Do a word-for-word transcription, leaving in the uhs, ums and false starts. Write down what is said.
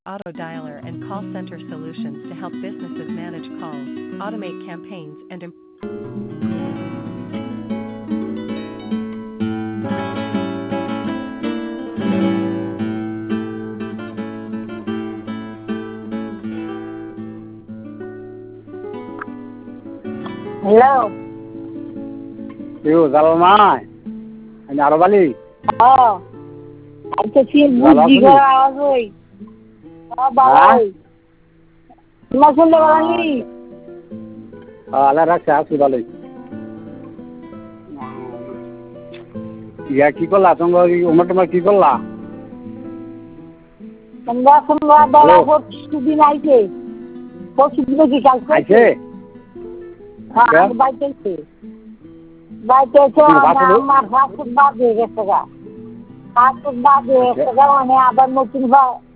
Auto dialer and call center solutions to help businesses manage calls, automate campaigns, and improve. Hello. Yo, Zalmai. Anh nào đó bali? Oh. Acha si Zalo buji sini. gara awas oi. Oh, baba oi. Ma শুনতে পারানি? আল্লাহ রাখছে আছি ভালোই। ইয়া কি করলা তোমরা ওমর তোমার কি করলা? তোমরা শুনবা বলা পরশু দিন আইছে। পরশু দিন কি কালকে? আইছে? হ্যাঁ, বাইতে আইছে। বাইতে আইছে আমার ফাস্ট বাদ হয়ে গেছে গা। ফাস্ট বাদ হয়ে গেছে গা মানে আবার নতুন